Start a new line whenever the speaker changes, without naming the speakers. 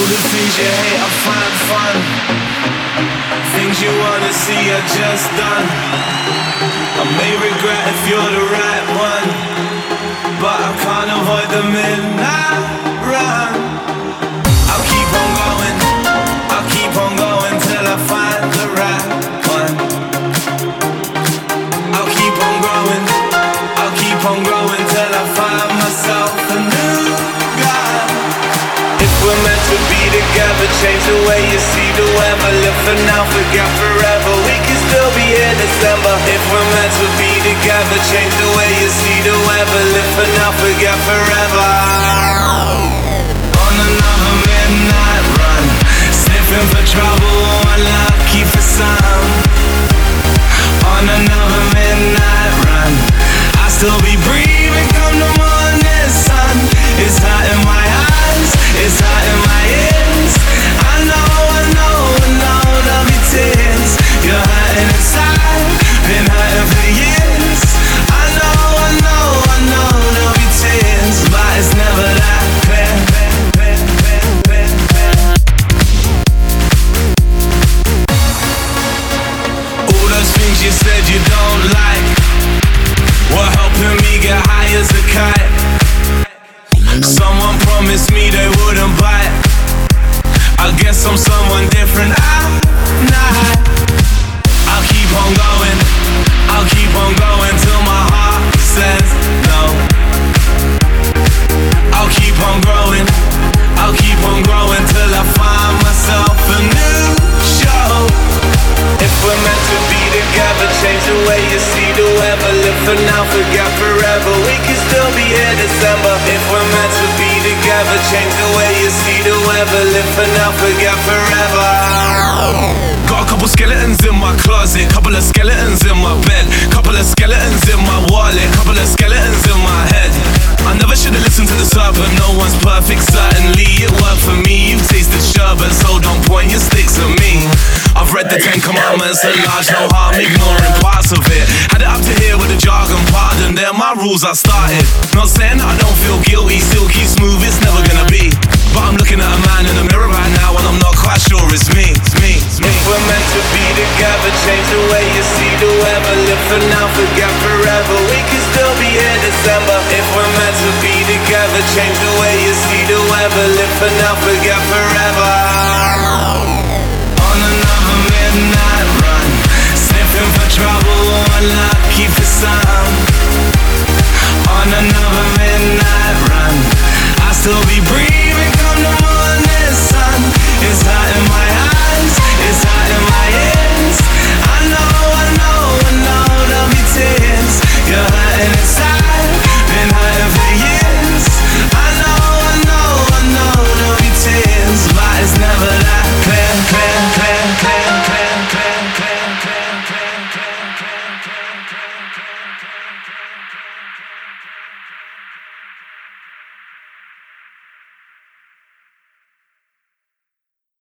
the things you hate, I find fun. Things you wanna see are just done. I may regret if you're the right one, but I can't avoid the midnight run. I'll keep on going, I'll keep on going till I find the right one. I'll keep on growing, I'll keep on growing till I find myself a new guy. If we're meant to be together, change the way you see the weather. Live for now, forget forever. We can still be here December. If we're meant to be together, change the way you see the weather. Live for now, forget forever. On another midnight run, sniffing for trouble, unlucky for some. On another midnight run, I'll still be breathing come the morning sun. It's hot in my eyes, it's hot in my ears. I know, there'll be tears. You're hurting inside, been hurting for years. I know, there'll be tears, but it's never that clear. All those things you said you don't like were helping me get high as a kite. Someone promised me they wouldn't bite. I guess I'm someone different at night. I'll keep on going, I'll keep on going till my heart says no. I'll keep on growing, I'll keep on growing till I find myself a new show. If we're meant to be together, change the way you see the weather. Live for now, forget forever. We can still be here December. If we're meant to be together, change the way you see the weather. Live for now, forget forever. Got a couple skeletons in my closet, couple of skeletons in my bed, couple of skeletons in my wallet, couple of skeletons in my head. I never should've listened to the serpent. No one's perfect, certainly it worked for me. You've tasted sherbet, so don't point your sticks at me. I've read the 10 Commandments at large, no harm ignoring parts of it. Had it up to here with the jargon, pardon, they're my rules I started. Not saying that I don't feel guilty, silky smooth, it's never gonna be. But I'm looking at a man in the mirror right now and I'm not quite sure it's me, it's me, it's me. If we're meant to be together, change the way you see the weather. Live for now, forget forever. We can still be here December. If we're meant to be together, change the way you see the weather. Live for now, forget forever. On another midnight run, sniffing for trouble, unlucky